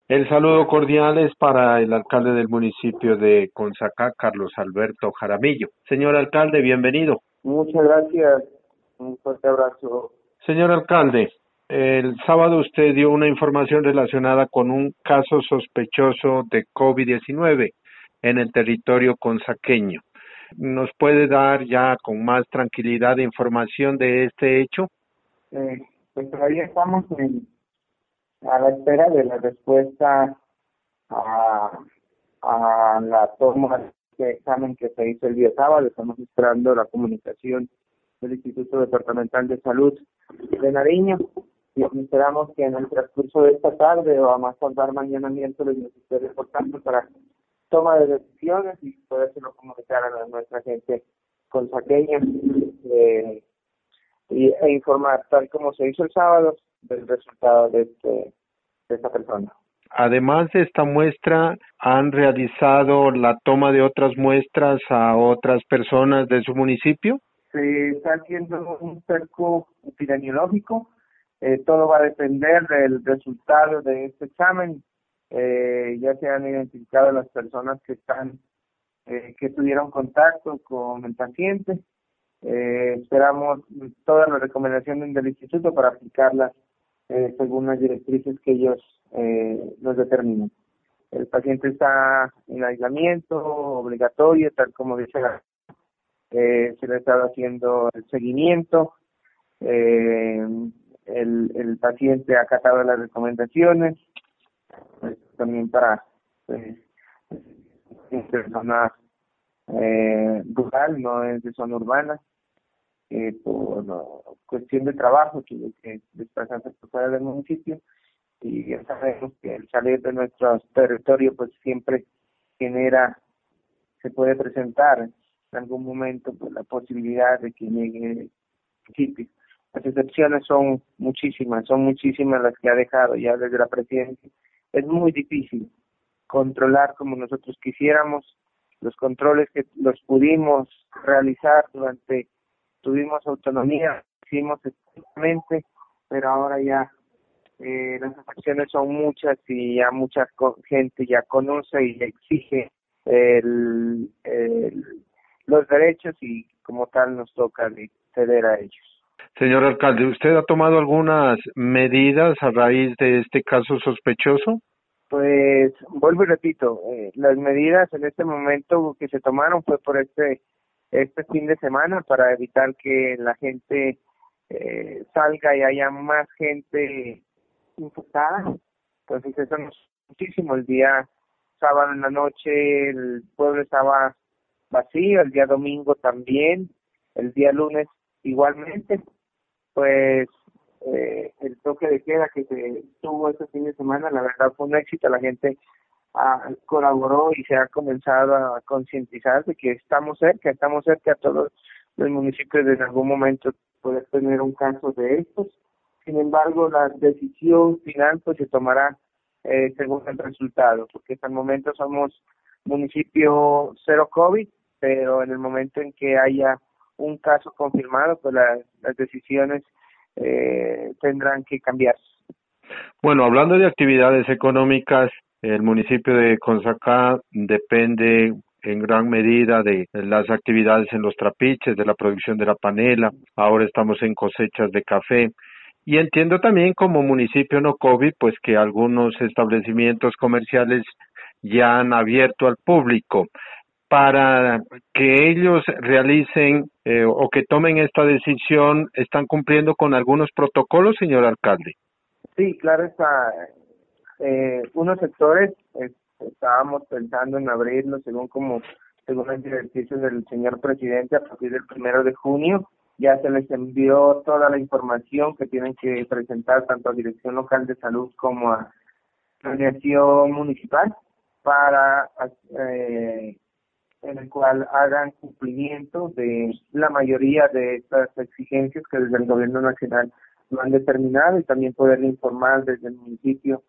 El saludo cordial es para el alcalde del municipio de Consacá, Carlos Alberto Jaramillo. Señor alcalde, bienvenido. Muchas gracias, un fuerte abrazo. Señor alcalde, el sábado usted dio una información relacionada con un caso sospechoso de COVID-19 en el territorio consaqueño. ¿Nos puede dar ya con más tranquilidad información de este hecho? Pues todavía estamos a la espera de la respuesta a, a la toma de examen que se hizo el día sábado. Estamos esperando la comunicación del Instituto Departamental de Salud de Nariño y esperamos que en el transcurso de esta tarde o a más tardar mañana miércoles nos esté reportando para toma de decisiones y podérselo comunicar a nuestra gente consaqueña e informar, tal como se hizo el sábado, del resultado de esta persona. Además de esta muestra, ¿han realizado la toma de otras muestras a otras personas de su municipio? Se está haciendo un cerco epidemiológico. Todo va a depender del resultado de este examen. Ya se han identificado las personas que tuvieron contacto con el paciente. Esperamos todas las recomendaciones del instituto para aplicarlas según las directrices que ellos nos determinan. El paciente está en aislamiento obligatorio, tal como dice se le ha estado haciendo el seguimiento. El paciente ha acatado las recomendaciones, pues, también para personas rural, no es de zona urbana, por cuestión de trabajo, tuve que desplazarse por fuera del municipio, y ya sabemos que el salir de nuestro territorio pues siempre se puede presentar en algún momento pues, la posibilidad de que llegue el municipio. Las excepciones son muchísimas las que ha dejado ya desde la presidencia. Es muy difícil controlar como nosotros quisiéramos. Los controles que los pudimos realizar tuvimos autonomía, hicimos estrictamente, pero ahora ya las acciones son muchas y ya mucha gente ya conoce y exige los derechos y como tal nos toca ceder a ellos. Señor alcalde, ¿usted ha tomado algunas medidas a raíz de este caso sospechoso? Pues vuelvo y repito, las medidas en este momento que se tomaron fue por este fin de semana para evitar que la gente salga y haya más gente infectada. Entonces eso nos muchísimo. El día sábado en la noche el pueblo estaba vacío, el día domingo también, el día lunes igualmente. Pues el toque de queda que se tuvo este fin de semana, la verdad fue un éxito. La gente colaboró y se ha comenzado a concientizar de que estamos cerca a todos los municipios de en algún momento poder tener un caso de estos. Sin embargo, la decisión final pues se tomará según el resultado, porque hasta el momento somos municipio cero COVID, pero en el momento en que haya un caso confirmado, pues las decisiones tendrán que cambiarse. Bueno, hablando de actividades económicas, el municipio de Consacá depende en gran medida de las actividades en los trapiches, de la producción de la panela. Ahora estamos en cosechas de café. Y entiendo también como municipio no COVID, pues que algunos establecimientos comerciales ya han abierto al público. Para que ellos realicen o que tomen esta decisión, ¿están cumpliendo con algunos protocolos, señor alcalde? Sí, claro está. Unos sectores estábamos pensando en abrirlos según las directrices del señor presidente a partir del 1 de junio. Ya se les envió toda la información que tienen que presentar tanto a Dirección Local de Salud como a Planeación Municipal para en el cual hagan cumplimiento de la mayoría de estas exigencias que desde el gobierno nacional lo han determinado, y también poder informar desde el municipio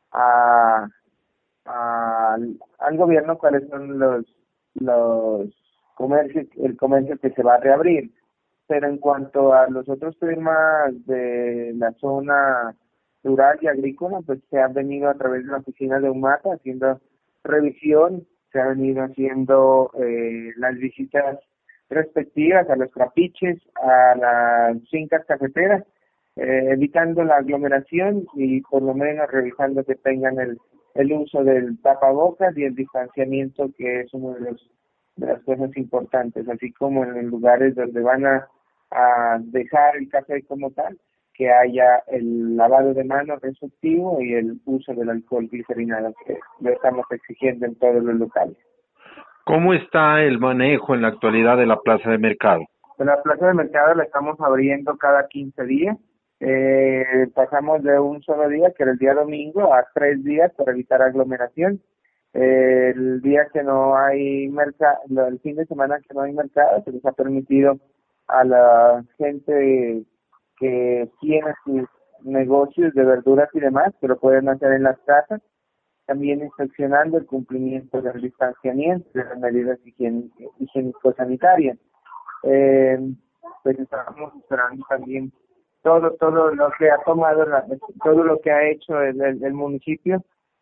al gobierno cuáles son los comercios, el comercio que se va a reabrir. Pero en cuanto a los otros temas de la zona rural y agrícola, pues se han venido a través de la oficina de UMATA haciendo revisión, se han venido haciendo las visitas respectivas a los trapiches, a las fincas cafeteras, evitando la aglomeración y por lo menos revisando que tengan el uso del tapabocas y el distanciamiento, que es uno de las cosas importantes, así como en los lugares donde van a dejar el café como tal, que haya el lavado de manos restrictivo y el uso del alcohol glicerinado, que lo estamos exigiendo en todos los locales. ¿Cómo está el manejo en la actualidad de la plaza de mercado? Pues la plaza de mercado la estamos abriendo cada 15 días. Pasamos de un solo día, que era el día domingo, a 3 días para evitar aglomeración. El día que no hay mercado, el fin de semana que no hay mercado, se les ha permitido a la gente que tiene sus negocios de verduras y demás, que lo pueden hacer en las casas, también inspeccionando el cumplimiento del distanciamiento, de las medidas higiénico-sanitarias. Pues estamos esperando también todo lo que ha tomado, todo lo que ha hecho el municipio,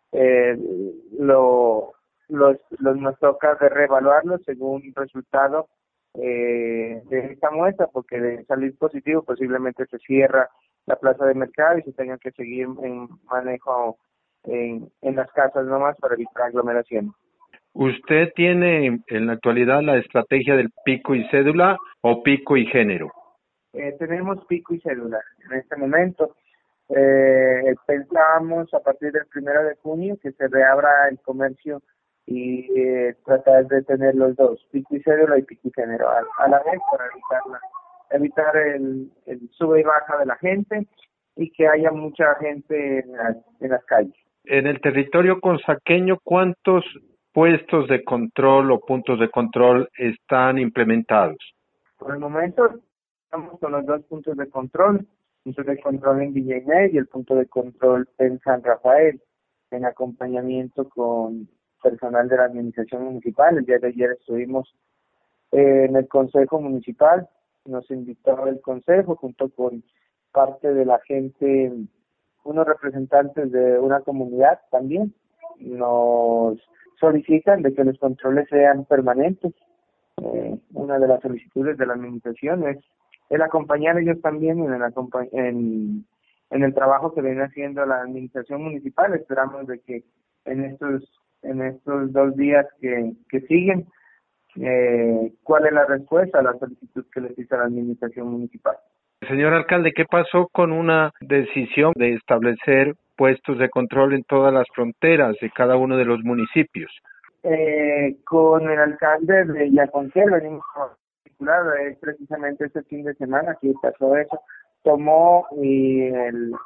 nos toca de reevaluarlo según el resultado de esta muestra, porque de salir positivo posiblemente se cierra la plaza de mercado y se tenga que seguir en manejo en las casas nomás para evitar aglomeración. ¿Usted tiene en la actualidad la estrategia del pico y cédula o pico y género? Tenemos pico y cédula en este momento. Pensábamos a partir del 1 de junio que se reabra el comercio y tratar de tener los dos, pico y cédula y pico y género a la vez, para evitar el sube y baja de la gente y que haya mucha gente en las calles. En el territorio consaqueño, ¿cuántos puestos de control o puntos de control están implementados? Por el momento estamos con los 2 puntos de control en Villa Inés y el punto de control en San Rafael, en acompañamiento con personal de la administración municipal. El día de ayer estuvimos en el Consejo Municipal, nos invitó el Consejo junto con parte de la gente, unos representantes de una comunidad también, nos solicitan de que los controles sean permanentes. Una de las solicitudes de la administración es el acompañar ellos también en el trabajo que viene haciendo la administración municipal. Esperamos de que en estos 2 días que siguen, cuál es la respuesta a la solicitud que les hizo la administración municipal. Señor alcalde, ¿qué pasó con una decisión de establecer puestos de control en todas las fronteras de cada uno de los municipios? Con el alcalde de Yaconquel venimos particular, precisamente este fin de semana que pasó eso, tomó el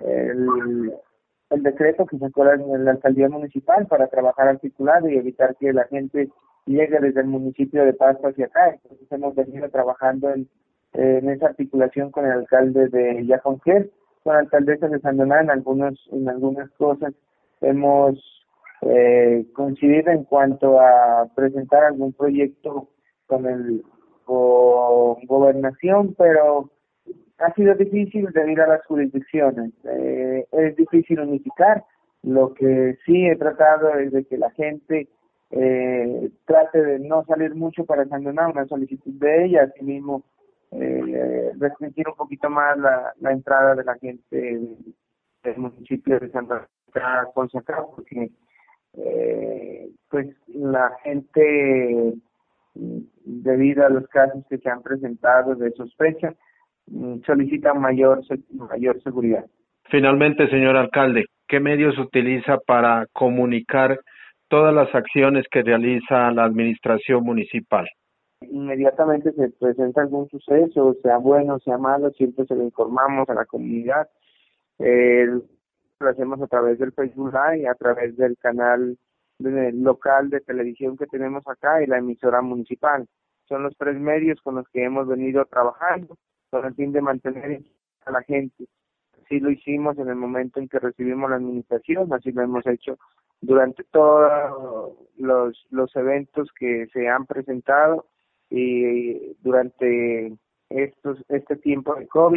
decreto que sacó la alcaldía municipal para trabajar articulado y evitar que la gente llegue desde el municipio de Pasto hacia acá. Entonces hemos venido trabajando en esa articulación con el alcalde de Yaconquel, con la alcaldesa de San Domingo en algunas cosas hemos coincidido en cuanto a presentar algún proyecto con gobernación, pero ha sido difícil debido a las jurisdicciones. Es difícil unificar. Lo que sí he tratado es de que la gente trate de no salir mucho para San Domingo, una solicitud de ella, asimismo restringir un poquito más la entrada de la gente del municipio de Santa Consacra, porque pues la gente, debido a los casos que se han presentado de sospecha, solicita mayor seguridad. Finalmente, señor alcalde, ¿qué medios utiliza para comunicar todas las acciones que realiza la administración municipal? Inmediatamente se presenta algún suceso, sea bueno, sea malo, siempre se lo informamos a la comunidad. Lo hacemos a través del Facebook Live, a través del canal local de televisión que tenemos acá y la emisora municipal. Son los 3 medios con los que hemos venido trabajando con el fin de mantener a la gente. Así lo hicimos en el momento en que recibimos la administración, así lo hemos hecho durante todos los eventos que se han presentado y durante este tiempo de COVID,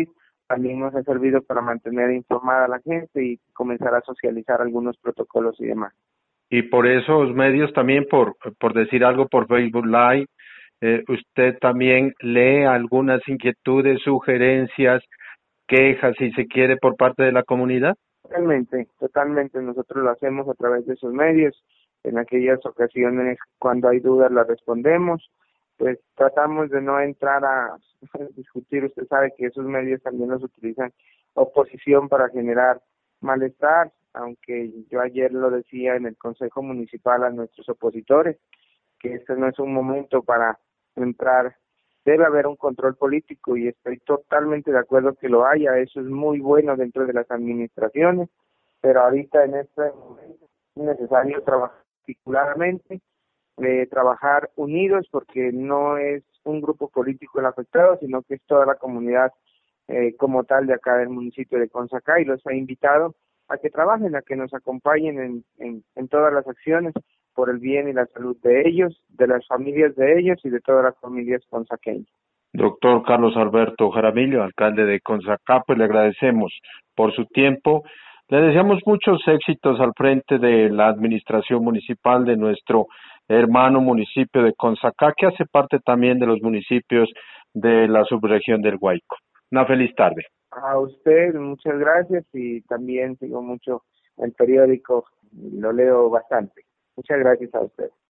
también nos ha servido para mantener informada a la gente y comenzar a socializar algunos protocolos y demás. Y por esos medios también, por decir algo, por Facebook Live, usted también lee algunas inquietudes, sugerencias, quejas, si se quiere, por parte de la comunidad. Totalmente, nosotros lo hacemos a través de esos medios. En aquellas ocasiones, cuando hay dudas, las respondemos. Pues tratamos de no entrar a discutir. Usted sabe que esos medios también los utilizan oposición para generar malestar, aunque yo ayer lo decía en el Consejo Municipal a nuestros opositores, que este no es un momento para entrar. Debe haber un control político y estoy totalmente de acuerdo que lo haya. Eso es muy bueno dentro de las administraciones, pero ahorita en este momento es necesario trabajar particularmente, trabajar unidos, porque no es un grupo político el afectado, sino que es toda la comunidad como tal de acá del municipio de Consacá, y los he invitado a que trabajen, a que nos acompañen en todas las acciones por el bien y la salud de ellos, de las familias de ellos y de todas las familias consaqueñas. Doctor Carlos Alberto Jaramillo, alcalde de Consacá, pues le agradecemos por su tiempo. Le deseamos muchos éxitos al frente de la administración municipal de nuestro hermano municipio de Consacá, que hace parte también de los municipios de la subregión del Guayco. Una feliz tarde. A usted, muchas gracias, y también sigo mucho el periódico, lo leo bastante. Muchas gracias a usted.